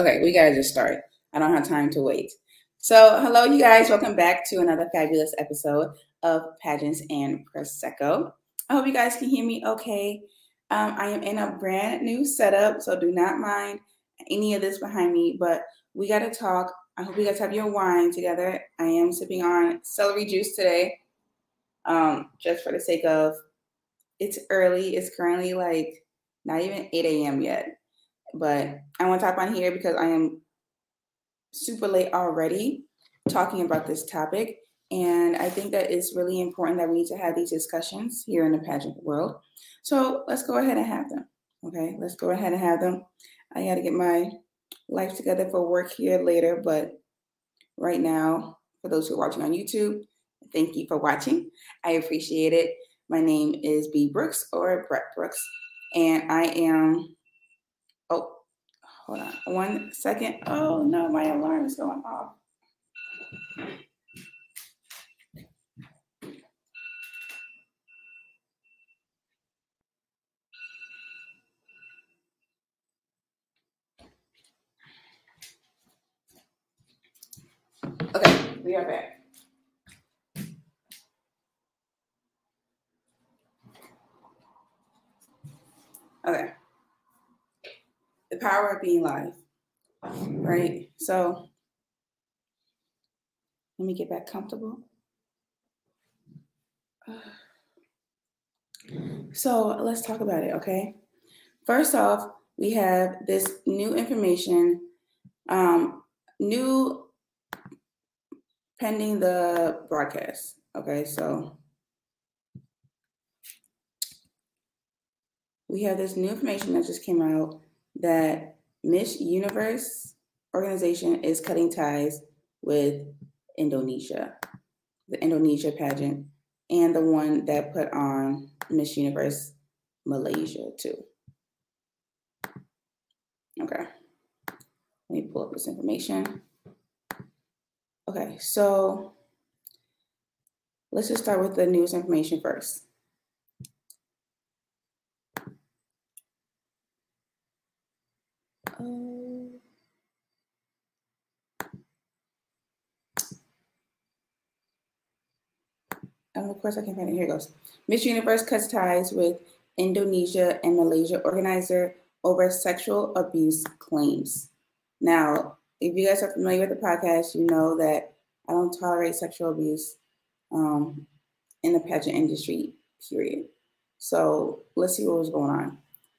Okay, we gotta just start. I don't have time to wait. So, hello, you guys. Welcome back to another fabulous episode of Pageants and Prosecco. I hope you guys can hear me okay. I am in a brand new setup, so do not mind any of this behind me, but we gotta talk. I hope you guys have your wine together. I am sipping on celery juice today, just for the sake of it's early. It's currently like not even 8 a.m. yet. But I want to talk on here because I am super late already talking about this topic. And I think that it's really important that we need to have these discussions here in the pageant world. So let's go ahead and have them. Okay, let's go ahead and have them. I got to get my life together for work here later. But right now, for those who are watching on YouTube, thank you for watching. I appreciate it. My name is B. Brooks or Brett Brooks. And I am, oh, hold on 1 second. Oh no, my alarm is going off. Okay, we are back. Okay. The power of being live. Right? So let me get back comfortable. So let's talk about it, okay? First off, we have this new information, new pending the broadcast. Okay, so we have this new information that just came out that Miss Universe organization is cutting ties with Indonesia, the Indonesia pageant, and the one that put on Miss Universe Malaysia too. Okay, let me pull up this information. Okay, so let's just start with the news information first. And of course, I can find it. Here it goes. Miss Universe cuts ties with Indonesia and Malaysia organizer over sexual abuse claims. Now, if you guys are familiar with the podcast, you know that I don't tolerate sexual abuse in the pageant industry, period. So let's see what was going on.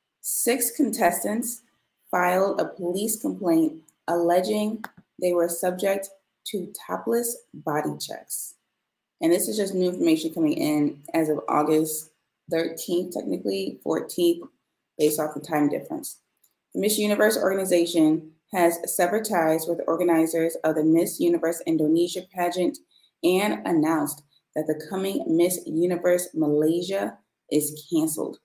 6 contestants filed a police complaint alleging they were subject to topless body checks. And this is just new information coming in as of August 13th, technically 14th, based off the time difference. The Miss Universe organization has severed ties with organizers of the Miss Universe Indonesia pageant and announced that the coming Miss Universe Malaysia is canceled.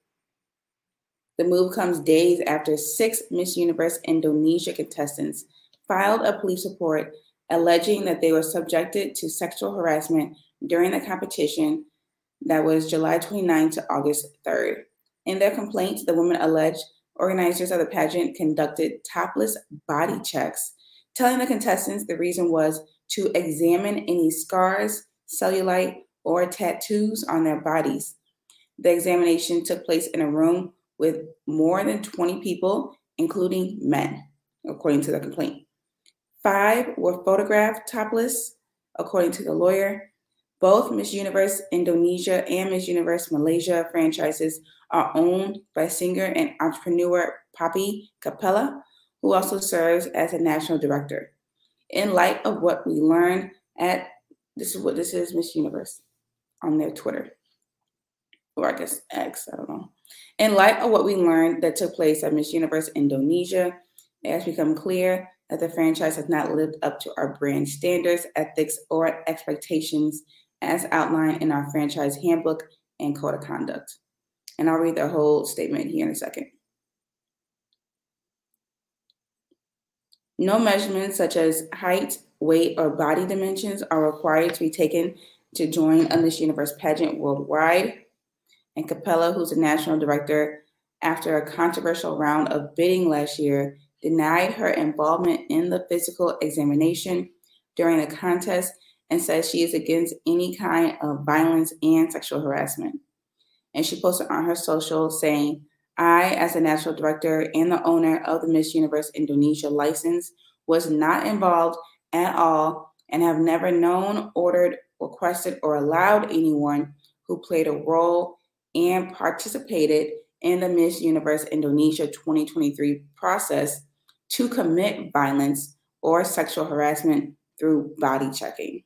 The move comes days after 6 Miss Universe Indonesia contestants filed a police report alleging that they were subjected to sexual harassment during the competition that was July 29th to August 3rd. In their complaint, the women alleged organizers of the pageant conducted topless body checks, telling the contestants the reason was to examine any scars, cellulite, or tattoos on their bodies. The examination took place in a room with more than 20 people, including men, according to the complaint. 5 were photographed topless, according to the lawyer. Both Miss Universe Indonesia and Miss Universe Malaysia franchises are owned by singer and entrepreneur Poppy Capella, who also serves as a national director. In light of what we learned this is Miss Universe on their Twitter, or I guess X, I don't know. In light of what we learned that took place at Miss Universe Indonesia, it has become clear that the franchise has not lived up to our brand standards, ethics, or expectations as outlined in our franchise handbook and code of conduct. And I'll read the whole statement here in a second. No measurements such as height, weight, or body dimensions are required to be taken to join a Miss Universe pageant worldwide. And Capella, who's a national director, after a controversial round of bidding last year, denied her involvement in the physical examination during the contest and says she is against any kind of violence and sexual harassment. And she posted on her social saying, I, as the national director and the owner of the Miss Universe Indonesia license, was not involved at all and have never known, ordered, requested, or allowed anyone who played a role and participated in the Miss Universe Indonesia 2023 process to commit violence or sexual harassment through body checking.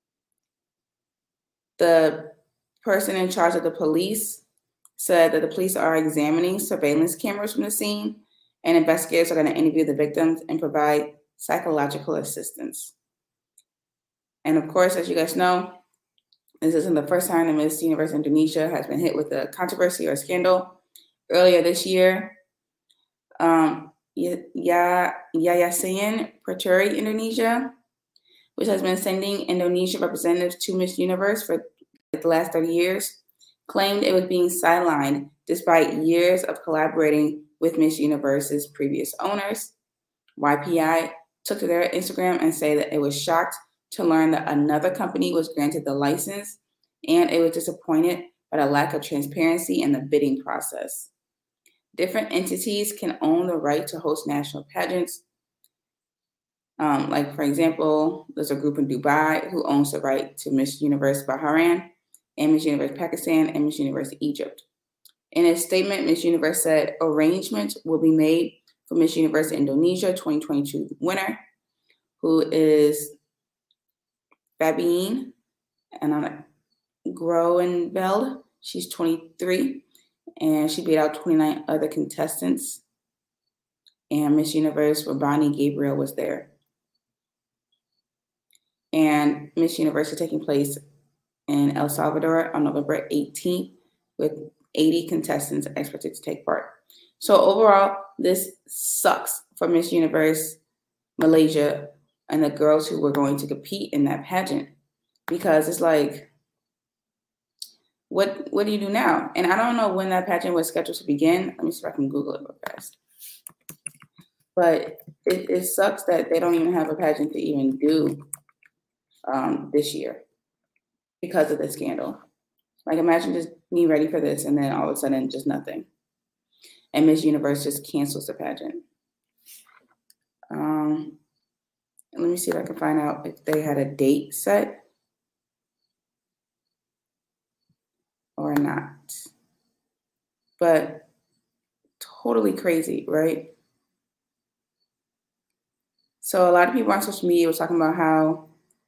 The person in charge of the police said that the police are examining surveillance cameras from the scene, and investigators are going to interview the victims and provide psychological assistance. And of course, as you guys know, this isn't the first time the Miss Universe Indonesia has been hit with a controversy or scandal. Earlier this year, Yayasan Perturi Indonesia, which has been sending Indonesia representatives to Miss Universe for the last 30 years, claimed it was being sidelined despite years of collaborating with Miss Universe's previous owners. YPI took to their Instagram and said that it was shocked to learn that another company was granted the license, and it was disappointed by the lack of transparency in the bidding process. Different entities can own the right to host national pageants. Like, for example, there's a group in Dubai who owns the right to Miss Universe Bahrain and Miss Universe Pakistan and Miss Universe Egypt. In a statement, Miss Universe said arrangements will be made for Miss Universe Indonesia 2022 winner, who is Fabienne Groeneveld. She's 23, and she beat out 29 other contestants. And Miss Universe Rabani Gabriel was there. And Miss Universe is taking place in El Salvador on November 18th with 80 contestants expected to take part. So overall, this sucks for Miss Universe Malaysia and the girls who were going to compete in that pageant, because it's like, what do you do now? And I don't know when that pageant was scheduled to begin. Let me see if I can Google it real fast. But it sucks that they don't even have a pageant to even do this year because of the scandal. Like, imagine just me ready for this and then all of a sudden just nothing. And Miss Universe just cancels the pageant. Let me see if I can find out if they had a date set or not. But totally crazy, right? So a lot of people on social media were talking about how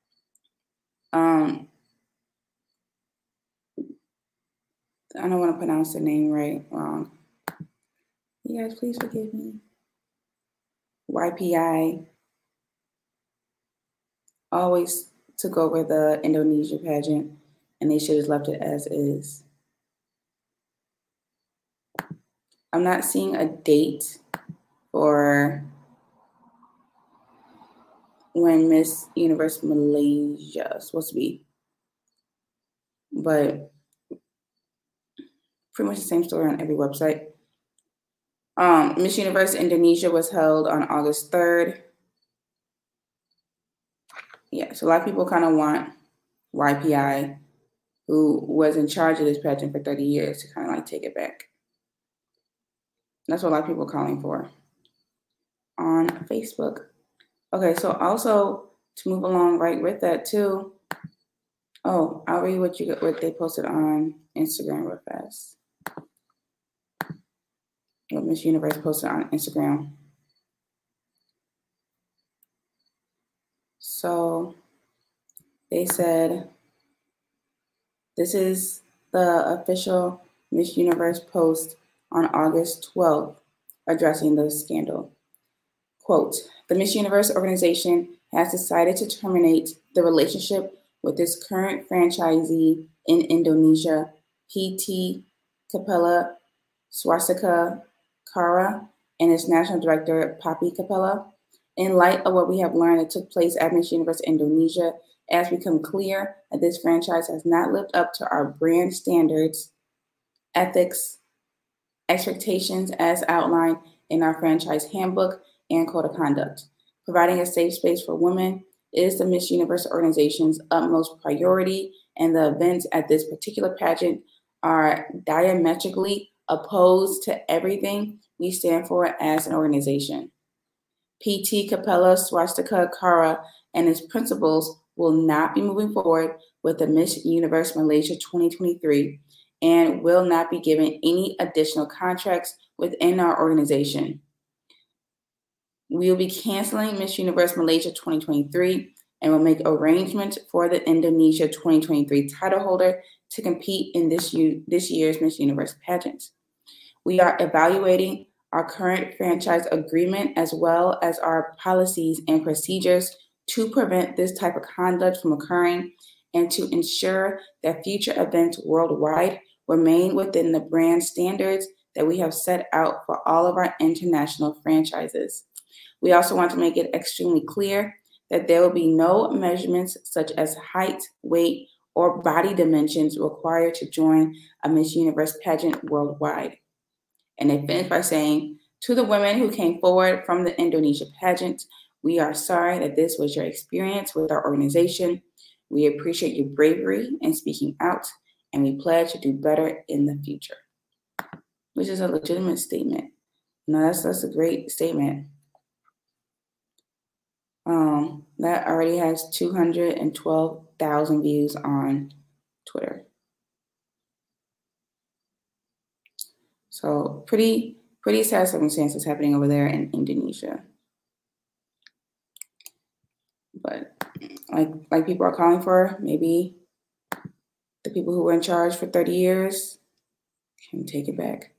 I don't want to pronounce the name wrong. You guys, please forgive me. YPI always took over the Indonesia pageant, and they should have left it as is. I'm not seeing a date for when Miss Universe Malaysia is supposed to be, but pretty much the same story on every website. Miss Universe Indonesia was held on August 3rd. Yeah, so a lot of people kind of want YPI, who was in charge of this pageant for 30 years, to kind of like take it back. That's what a lot of people are calling for on Facebook. Okay, so also to move along right with that too. Oh, I'll read what they posted on Instagram real fast. What Miss Universe posted on Instagram. So they said, this is the official Miss Universe post on August 12th addressing the scandal. Quote, the Miss Universe organization has decided to terminate the relationship with its current franchisee in Indonesia, PT Capella Swastika Kara, and its national director, Papi Capella. In light of what we have learned that took place at Miss Universe Indonesia, it has become clear that this franchise has not lived up to our brand standards, ethics, expectations as outlined in our franchise handbook, and code of conduct. Providing a safe space for women is the Miss Universe organization's utmost priority, and the events at this particular pageant are diametrically opposed to everything we stand for as an organization. PT Capella Swastika Kara and its principals will not be moving forward with the Miss Universe Malaysia 2023 and will not be given any additional contracts within our organization. We will be canceling Miss Universe Malaysia 2023 and will make arrangements for the Indonesia 2023 title holder to compete in this year's Miss Universe pageant. We are evaluating our current franchise agreement as well as our policies and procedures to prevent this type of conduct from occurring and to ensure that future events worldwide remain within the brand standards that we have set out for all of our international franchises. We also want to make it extremely clear that there will be no measurements such as height, weight, or body dimensions required to join a Miss Universe pageant worldwide. And they finish by saying, to the women who came forward from the Indonesia pageant, we are sorry that this was your experience with our organization. We appreciate your bravery in speaking out, and we pledge to do better in the future. Which is a legitimate statement. That's a great statement. That already has 212,000 views on Twitter. So pretty sad circumstances happening over there in Indonesia. But like people are calling for, maybe the people who were in charge for 30 years can take it back.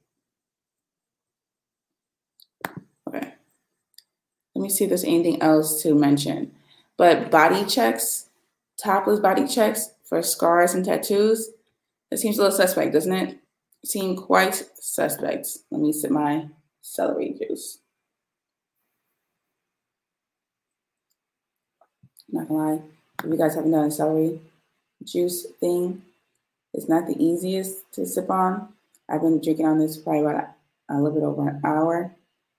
Okay. Let me see if there's anything else to mention. But body checks, topless body checks for scars and tattoos, it seems a little suspect, doesn't it? Seem quite suspect. Let me sip my celery juice. Not gonna lie, if you guys haven't done a celery juice thing, it's not the easiest to sip on. I've been drinking on this for probably about a little bit over an hour.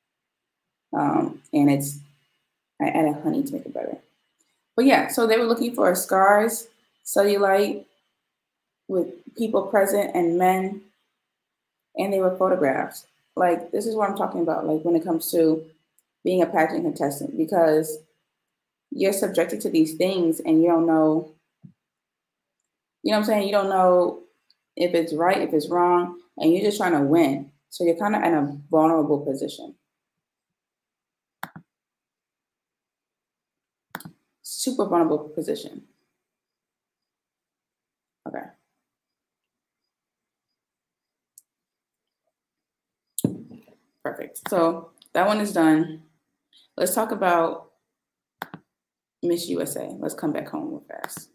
And I added honey to make it better. But yeah, so they were looking for scars, cellulite with people present and men, and they were photographs. Like, this is what I'm talking about, like when it comes to being a pageant contestant, because you're subjected to these things and you don't know, you know what I'm saying? You don't know if it's right, if it's wrong, and you're just trying to win. So you're kind of in a vulnerable position. Super vulnerable position. Okay. Perfect. So that one is done. Let's talk about Miss USA. Let's come back home real fast.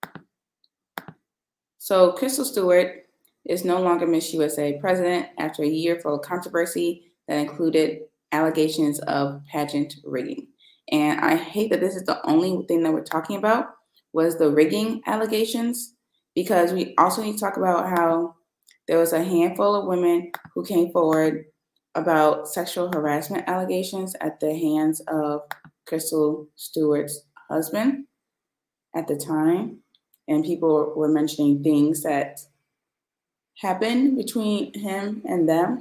So Crystal Stewart is no longer Miss USA president after a year full of controversy that included allegations of pageant rigging. And I hate that this is the only thing that we're talking about was the rigging allegations, because we also need to talk about how there was a handful of women who came forward about sexual harassment allegations at the hands of Crystal Stewart's husband at the time. And people were mentioning things that happened between him and them.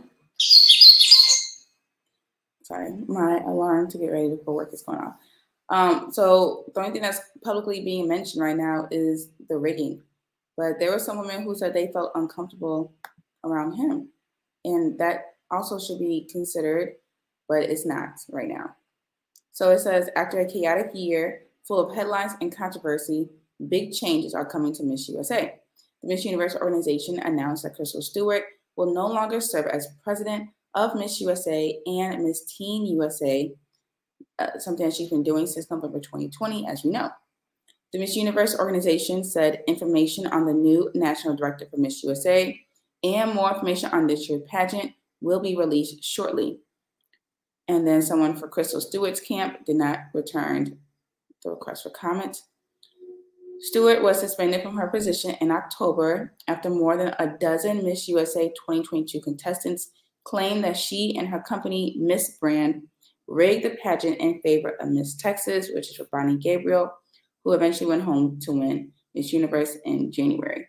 Sorry, my alarm to get ready for work is going off. So the only thing that's publicly being mentioned right now is the rigging. But there were some women who said they felt uncomfortable around him. And that also should be considered, but it's not right now. So it says, after a chaotic year full of headlines and controversy, big changes are coming to Miss USA. The Miss Universe organization announced that Crystal Stewart will no longer serve as president of Miss USA and Miss Teen USA, something that she's been doing since November 2020, as you know. The Miss Universe organization said information on the new national director for Miss USA and more information on this year's pageant will be released shortly. And then someone for Crystal Stewart's camp did not return the request for comment. Stewart was suspended from her position in October after more than a dozen Miss USA 2022 contestants claimed that she and her company Miss Brand rigged the pageant in favor of Miss Texas, which is Ronnie Gabriel, who eventually went home to win Miss Universe in January.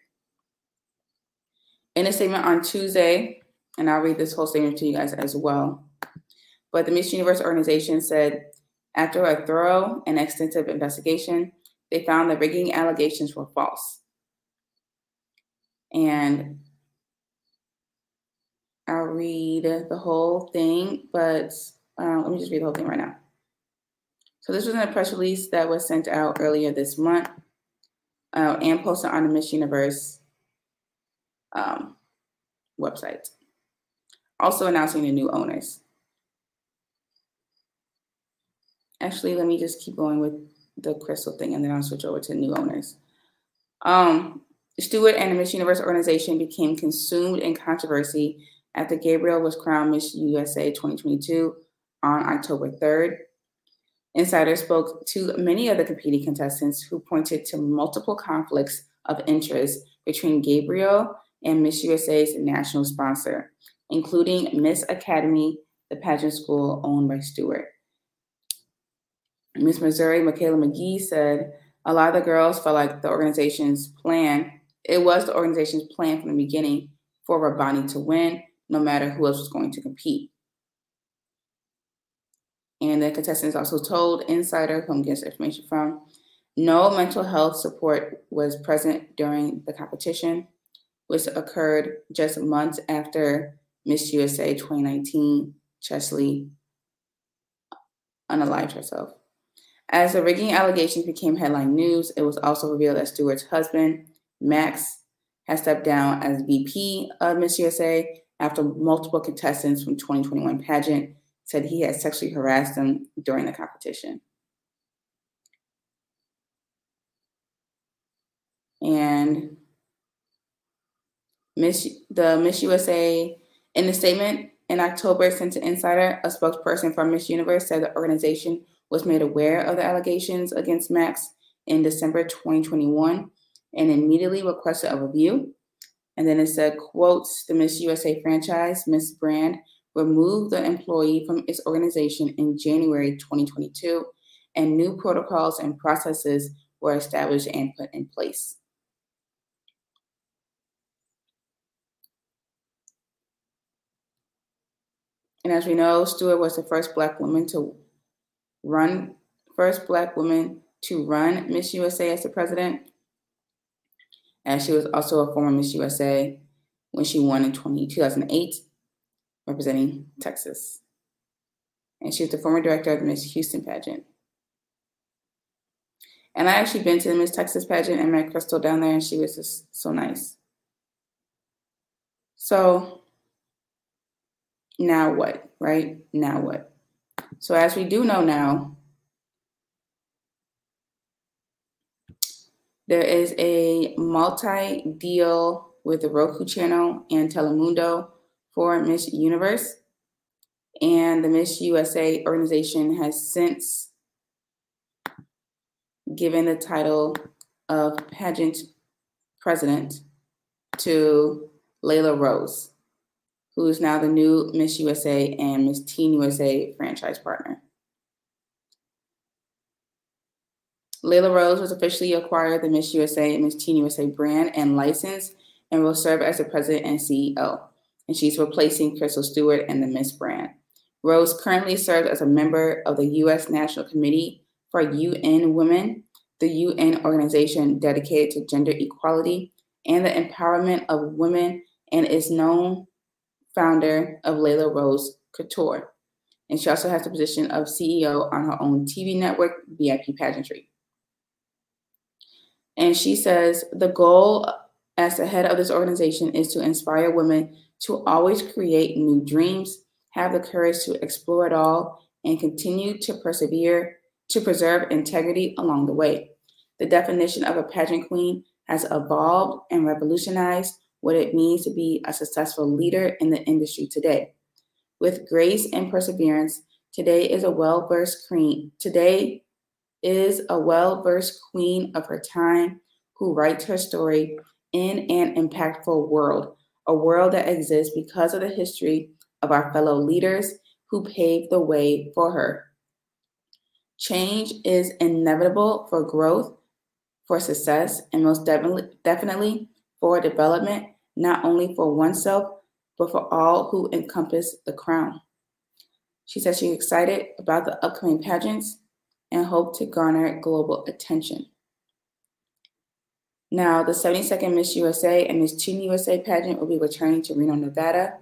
In a statement on Tuesday, and I'll read this whole statement to you guys as well, but the Miss Universe organization said, after a thorough and extensive investigation, they found the rigging allegations were false. And I'll read the whole thing, but let me just read the whole thing right now. So this was in a press release that was sent out earlier this month and posted on the Miss Universe website. Also announcing the new owners. Actually, let me just keep going with the crystal thing and then I'll switch over to new owners. Stewart and the Miss Universe organization became consumed in controversy after Gabriel was crowned Miss USA 2022 on October 3rd. Insiders spoke to many of the competing contestants who pointed to multiple conflicts of interest between Gabriel and Miss USA's national sponsor, including Miss Academy, the pageant school owned by Stewart. Miss Missouri, Michaela McGee, said a lot of the girls felt like the organization's plan, it was the organization's plan from the beginning for Rabani to win, no matter who else was going to compete. And the contestants also told Insider, whom gets information from, no mental health support was present during the competition, which occurred just months after Miss USA 2019, Chesley unalived herself. As the rigging allegations became headline news, it was also revealed that Stewart's husband, Max, has stepped down as VP of Miss USA after multiple contestants from 2021 pageant said he had sexually harassed them during the competition. And the Miss USA, in the statement in October sent to Insider, a spokesperson from Miss Universe said the organization was made aware of the allegations against Max in December 2021 and immediately requested a review. And then it said, quotes, the Miss USA franchise, Miss Brand, removed the employee from its organization in January 2022, and new protocols and processes were established and put in place. And as we know, Stewart was the first Black woman to run Miss USA as the president. And she was also a former Miss USA when she won in 2008, representing Texas. And she was the former director of the Miss Houston pageant. And I actually been to the Miss Texas pageant and met Crystal down there, and she was just so nice. So now what, right? Now what? So as we do know now, there is a multi-deal with the Roku channel and Telemundo for Miss Universe. And the Miss USA organization has since given the title of pageant president to Layla Rose, who is now the new Miss USA and Miss Teen USA franchise partner. Layla Rose was officially acquired the Miss USA and Miss Teen USA brand and license and will serve as the president and CEO. And she's replacing Crystal Stewart and the Miss brand. Rose currently serves as a member of the U.S. National Committee for UN Women, the UN organization dedicated to gender equality and the empowerment of women, and is known founder of Layla Rose Couture. And she also has the position of CEO on her own TV network, VIP Pageantry. And she says the goal as the head of this organization is to inspire women to always create new dreams, have the courage to explore it all, and continue to persevere to preserve integrity along the way. The definition of a pageant queen has evolved and revolutionized what it means to be a successful leader in the industry today. With grace and perseverance, today is a well-versed queen of her time who writes her story in an impactful world, a world that exists because of the history of our fellow leaders who paved the way for her. Change is inevitable for growth, for success, and most definitely for development, not only for oneself, but for all who encompass the crown. She said she's excited about the upcoming pageants and hope to garner global attention. Now, the 72nd Miss USA and Miss Teen USA pageant will be returning to Reno, Nevada.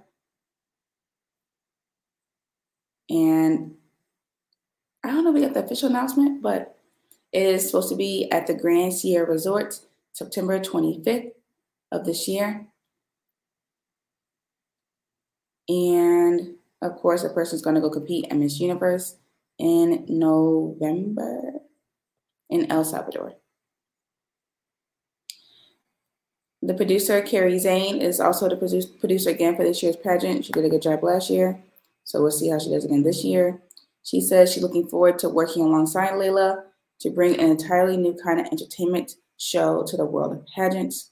And I don't know if we got the official announcement, but it is supposed to be at the Grand Sierra Resort, September 25th of this year. And of course, a person's going to go compete at Miss Universe in November in El Salvador. The producer, Carrie Zane, is also the producer again for this year's pageant. She did a good job last year, so we'll see how she does again this year. She says she's looking forward to working alongside Layla to bring an entirely new kind of entertainment show to the world of pageants.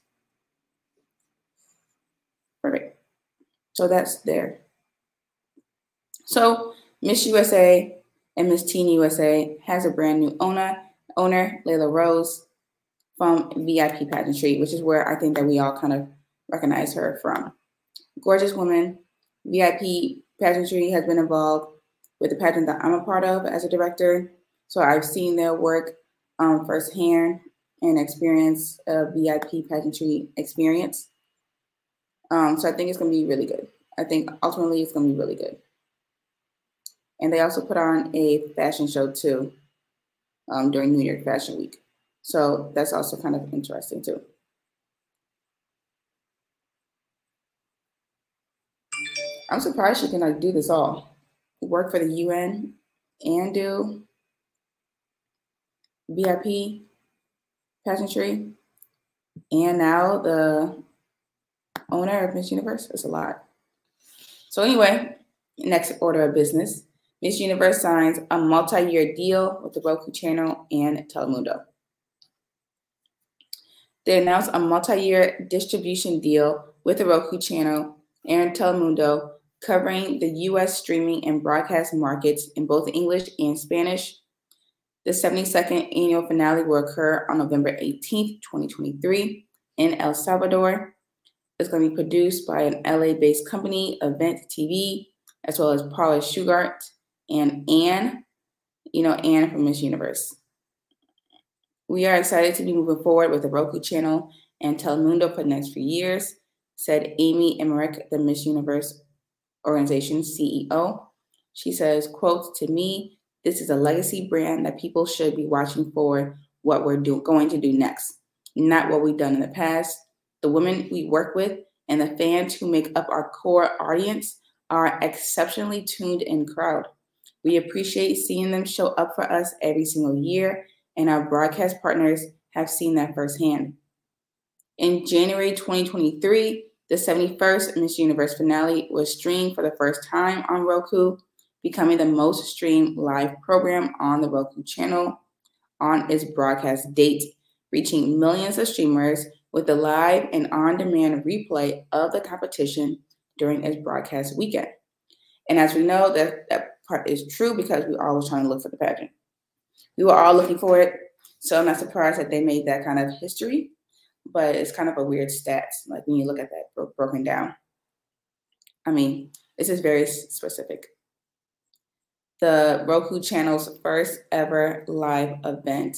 Perfect. So that's there. So Miss USA and Miss Teen USA has a brand new owner, Layla Rose, from VIP Pageantry, which is where I think that we all kind of recognize her from. Gorgeous woman. VIP Pageantry has been involved with the pageant that I'm a part of as a director. So I've seen their work firsthand and experience a VIP Pageantry experience. So I think it's going to be really good. I think ultimately it's going to be really good. And they also put on a fashion show too during New York Fashion Week. So that's also kind of interesting too. I'm surprised she can do this all. Work for the UN and do VIP pageantry. And now the owner of Miss Universe. It's a lot. So anyway, next order of business. Miss Universe signs a multi-year deal with the Roku channel and Telemundo. They announced a multi-year distribution deal with the Roku channel and Telemundo, covering the U.S. streaming and broadcast markets in both English and Spanish. The 72nd annual finale will occur on November 18th, 2023 in El Salvador. It's going to be produced by an LA-based company, Event TV, as well as Paula Shugart and Anne, Anne from Miss Universe. We are excited to be moving forward with the Roku channel and Telemundo for the next few years, said Amy Emmerich, the Miss Universe organization CEO. She says, quote, "To me, this is a legacy brand that people should be watching for what we're going to do next, not what we've done in the past. The women we work with and the fans who make up our core audience are exceptionally tuned in crowd. We appreciate seeing them show up for us every single year, and our broadcast partners have seen that firsthand." In January 2023, the 71st Miss Universe finale was streamed for the first time on Roku, becoming the most streamed live program on the Roku channel on its broadcast date, reaching millions of streamers with the live and on-demand replay of the competition during its broadcast weekend. And as we know, that part is true because we were always trying to look for the pageant. We were all looking for it, so I'm not surprised that they made that kind of history, but it's kind of a weird stats, like when you look at that broken down. I mean, this is very specific. The Roku channel's first ever live event.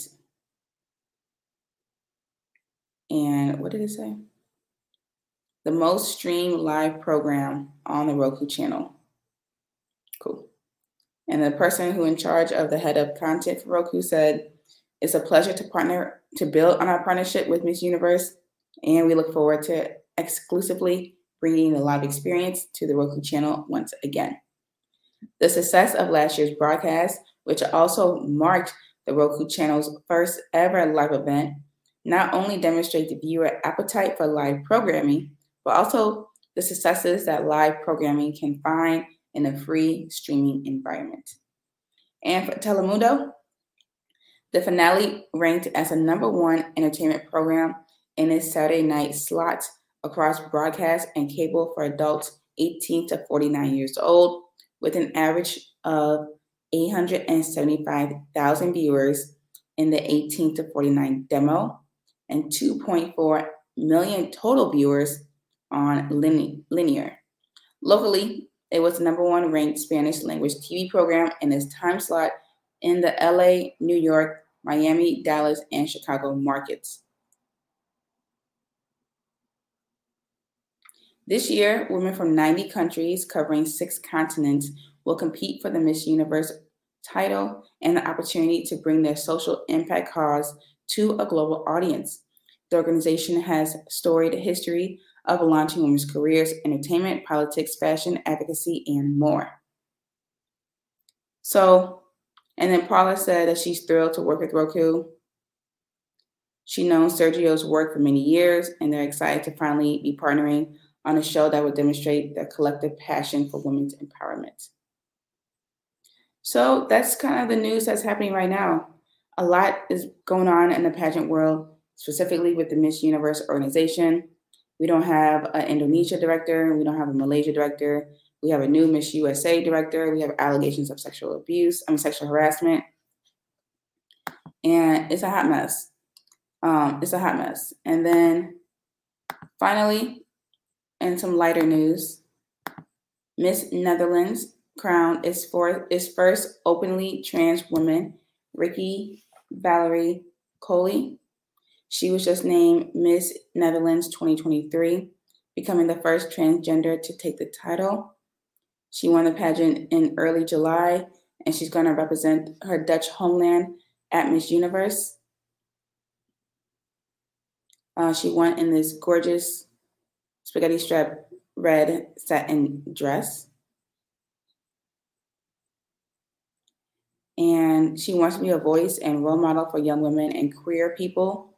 And what did it say? The most streamed live program on the Roku channel. Cool. And the person who in charge of the head of content for Roku said, "It's a pleasure to build on our partnership with Miss Universe, and we look forward to exclusively bringing the live experience to the Roku channel once again." The success of last year's broadcast, which also marked the Roku channel's first ever live event, not only demonstrate the viewer appetite for live programming, but also the successes that live programming can find in a free streaming environment. And for Telemundo, the finale ranked as a #1 entertainment program in its Saturday night slot across broadcast and cable for adults 18 to 49 years old, with an average of 875,000 viewers in the 18 to 49 demo and 2.4 million total viewers on linear. Locally, it was the number one ranked Spanish language TV program in its time slot in the LA, New York, Miami, Dallas, and Chicago markets. This year, women from 90 countries covering 6 continents will compete for the Miss Universe title and the opportunity to bring their social impact cause to a global audience. The organization has storied history of launching women's careers, entertainment, politics, fashion, advocacy, and more. So, and then Paula said that she's thrilled to work with Roku. She knows Sergio's work for many years, and they're excited to finally be partnering on a show that would demonstrate their collective passion for women's empowerment. So that's kind of the news that's happening right now. A lot is going on in the pageant world, specifically with the Miss Universe organization. We don't have an Indonesia director. We don't have a Malaysia director. We have a new Miss USA director. We have allegations of sexual harassment. And it's a hot mess. And then finally, and some lighter news, Miss Netherlands crowned its first openly trans woman, Ricky Valerie Coley. She was just named Miss Netherlands 2023, becoming the first transgender to take the title. She won the pageant in early July, and she's going to represent her Dutch homeland at Miss Universe. She won in this gorgeous spaghetti strap red satin dress. And she wants to be a voice and role model for young women and queer people.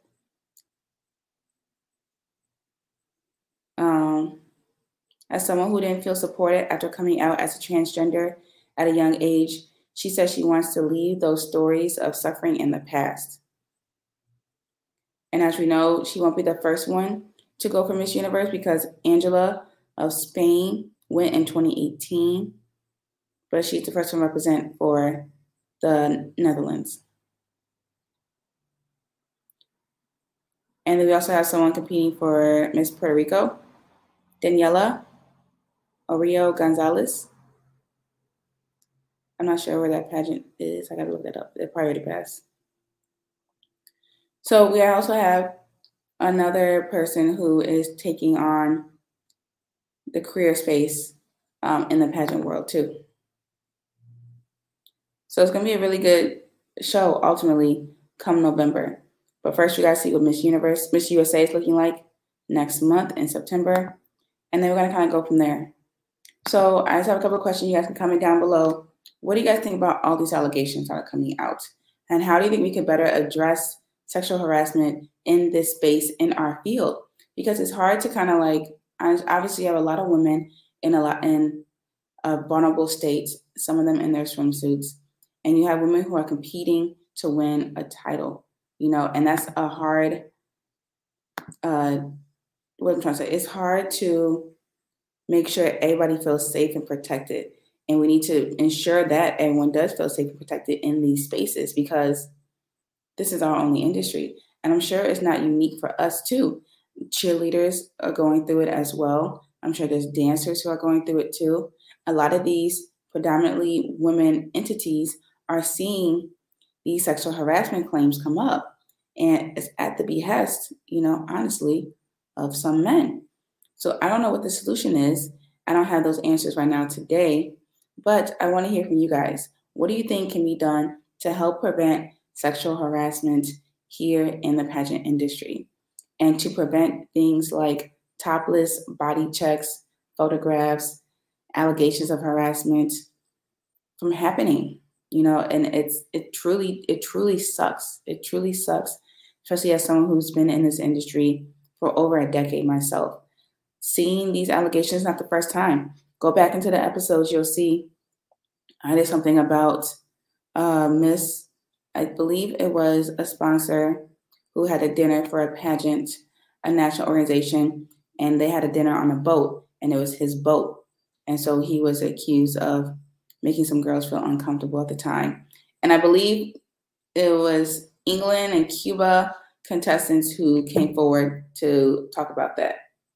As someone who didn't feel supported after coming out as a transgender at a young age, she says she wants to leave those stories of suffering in the past. And as we know, she won't be the first one to go for Miss Universe because Angela of Spain went in 2018, but she's the first one to represent for the Netherlands. And then we also have someone competing for Miss Puerto Rico, Daniela Orio Gonzalez. I'm not sure where that pageant is. I gotta look that up. It probably already passed. So we also have another person who is taking on the career space in the pageant world too. So it's gonna be a really good show ultimately come November. But first you guys see what Miss USA is looking like next month in September. And then we're gonna kind of go from there. So I just have a couple of questions. You guys can comment down below. What do you guys think about all these allegations that are coming out? And how do you think we could better address sexual harassment in this space in our field? Because it's hard to kind of obviously you have a lot of women in vulnerable states, some of them in their swimsuits, and you have women who are competing to win a title, and that's a hard, what I'm trying to say, it's hard to make sure everybody feels safe and protected. And we need to ensure that everyone does feel safe and protected in these spaces because this is our only industry. And I'm sure it's not unique for us too. Cheerleaders are going through it as well. I'm sure there's dancers who are going through it too. A lot of these predominantly women entities are seeing these sexual harassment claims come up. And it's at the behest, honestly, of some men. So I don't know what the solution is. I don't have those answers right now today, but I want to hear from you guys. What do you think can be done to help prevent sexual harassment here in the pageant industry and to prevent things like topless body checks, photographs, allegations of harassment from happening? And it truly sucks. It truly sucks, especially as someone who's been in this industry for over a decade myself. Seeing these allegations, not the first time. Go back into the episodes, you'll see I did something about I believe it was a sponsor who had a dinner for a pageant, a national organization, and they had a dinner on a boat, and it was his boat. And so he was accused of making some girls feel uncomfortable at the time. And I believe it was England and Cuba contestants who came forward to talk about that.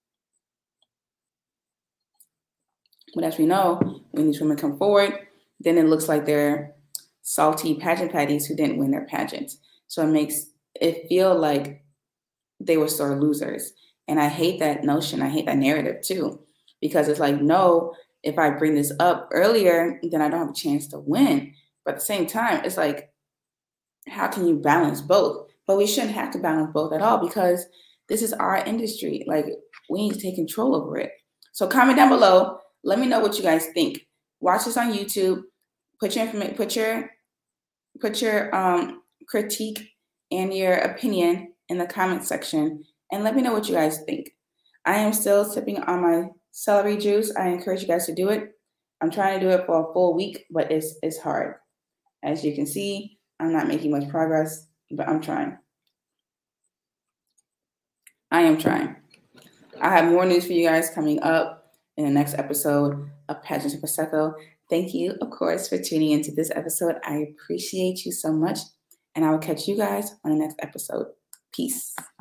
But as we know, when these women come forward, then it looks like they're salty pageant patties who didn't win their pageant. So it makes it feel like they were sore losers. And I hate that notion. I hate that narrative too, because it's like, no, if I bring this up earlier, then I don't have a chance to win. But at the same time, it's like, how can you balance both? But we shouldn't have to balance both at all, because this is our industry. Like, we need to take control over it. So comment down below. Let me know what you guys think. Watch this on YouTube. Put your critique and your opinion in the comment section, and let me know what you guys think. I am still sipping on my celery juice. I encourage you guys to do it. I'm trying to do it for a full week, but it's hard. As you can see, I'm not making much progress, but I'm trying. I am trying. I have more news for you guys coming up in the next episode of Pageant and Prosecco. Thank you, of course, for tuning into this episode. I appreciate you so much, and I will catch you guys on the next episode. Peace.